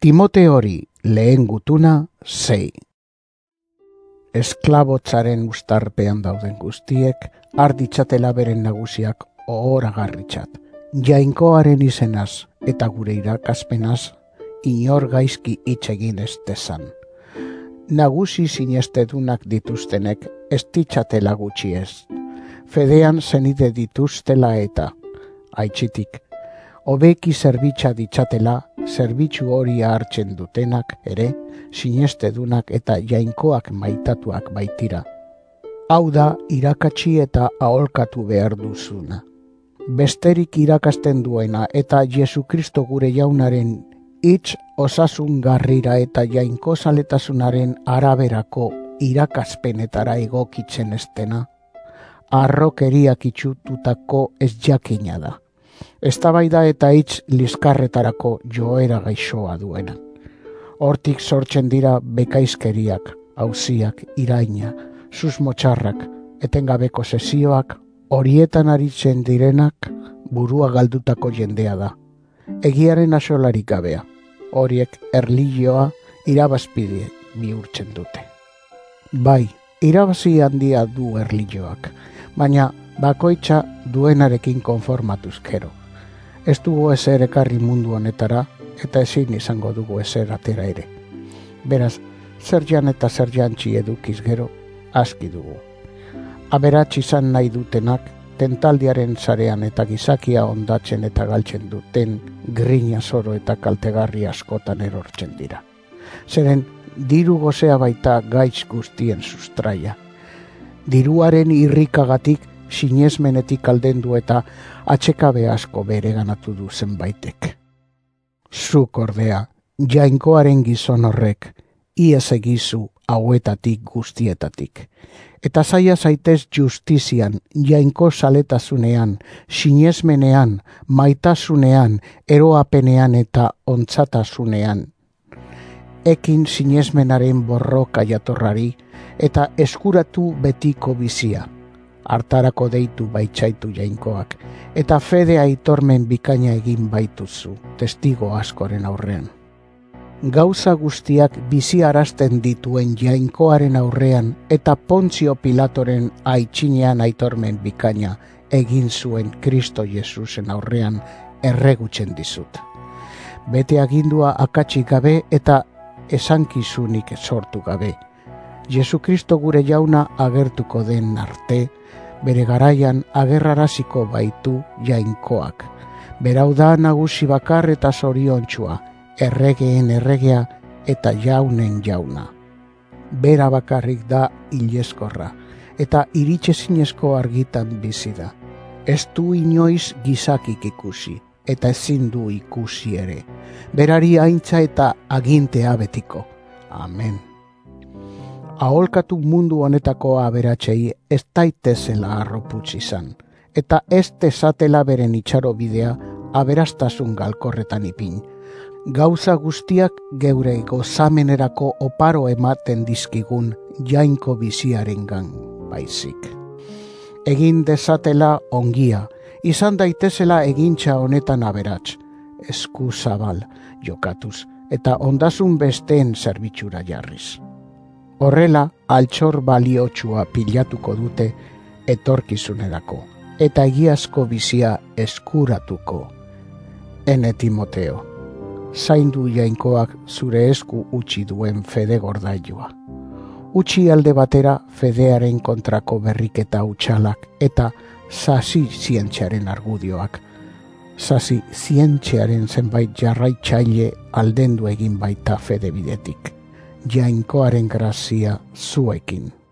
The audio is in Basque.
Timoteori lehen gutuna 6. Esklabotzaren ustarpean dauden guztiek, arditzatela beren nagusiak ohoragarritzat. Jainkoaren izenaz eta gure irakaspenaz, inor gaizki hitz egin ez dezan. Nagusi sinestedunak dituztenek ez ditzatela gutxi ez. Fedean zenide dituztela eta, aitzitik, hobeki zerbitza ditzatela, zerbitzu hori hartzen dutenak ere, sinestedunak eta jainkoak maitatuak baitira. Hau da, irakatsi eta aholkatu behar duzuna. Besterik irakasten duena eta Jesukristo gure jaunaren hitz osasungarrira eta jainkozaletasunaren araberako irakaspenetara egokitzen estena, harrokeriak itxututako ez jakina da. Eztabaida eta hitz liskarretarako joera gaixoa duena. Hortik sortzen dira bekaizkeriak, auziak, iraina, susmotxarrak, etengabeko sesioak, horietan aritzen direnak burua galdutako jendea da. Egiaren axolarik gabea, horiek erlijioa irabazpide bihurtzen dute. Bai, irabazi handia du erlijioak, baina bakoitza duenarekin konformatuz gero. Ez dugu ezer ekarri mundu honetara, eta ezin izango dugu ezer atera ere. Beraz, zer jan eta zer jantzi edukiz gero, aski dugu. Aberats izan nahi dutenak, tentaldiaren zarean eta gizakia ondatzen eta galtzen duten grina zoro eta kaltegarri askotan erortzen dira. Zeren, diru gozea baita gaitz guztien sustraia. Diruaren irrikagatik sinesmenetik aldendu eta atsekabe asko bereganatu du zenbaitek. Zuk ordea, jainkoaren gizon horrek, iaz egizu hauetatik guztietatik. Eta zaila zaitez justizian, jainko saletasunean, sinesmenean, maitasunean, eroapenean eta ontzatasunean. Ekin sinesmenaren borroka jatorrari eta eskuratu betiko bizia. Hartarako deitu baitzaitu jainkoak, eta fede aitormen bikaina egin baituzu, testigo askoren aurrean. Gauza guztiak bizi arazten dituen jainkoaren aurrean eta Pontzio Pilatoren aitzinean aitormen bikaina egin zuen Kristo Jesusen aurrean erregutzen dizut. Bete agindua akatsik gabe eta esankizunik sortu gabe. Jesukristo gure jauna agertuko den arte, bere garaian agerraraziko baitu jainkoak. Berau da nagusi bakar eta zoriontsua, erregeen erregea eta jaunen jauna. Bera bakarrik da hilezkorra, eta iritsezinezko argitan bizi da. Ez du inoiz gizakik ikusi, eta ezin du ikusi ere. Berari aintza eta agintea betiko. Amen. Aholkatu mundu honetako aberatsei ez daitezela arroputz izan, eta ez dezatela beren itxarobidea aberastasun galkorretan ipin. Gauza guztiak geure gozamenerako oparo ematen dizkigun jainko biziarengan baizik. Egin dezatela ongia, izan daitezela egintza honetan aberats, esku zabal jokatuz eta ondasun besteen zerbitzura jarriz. Horrela, altxor baliotsua pilatuko dute etorkizunerako, eta egiazko bizia eskuratuko. Ene Timoteo, zaindu jainkoak zure esku utzi duen fede gordailua. Utzi alde batera fedearen kontrako berriketa utxalak eta sasi zientziaren argudioak. Sasi zientziaren zenbait jarraitzaile aldendu egin baita fede bidetik. Jainkoaren grazia zuekin.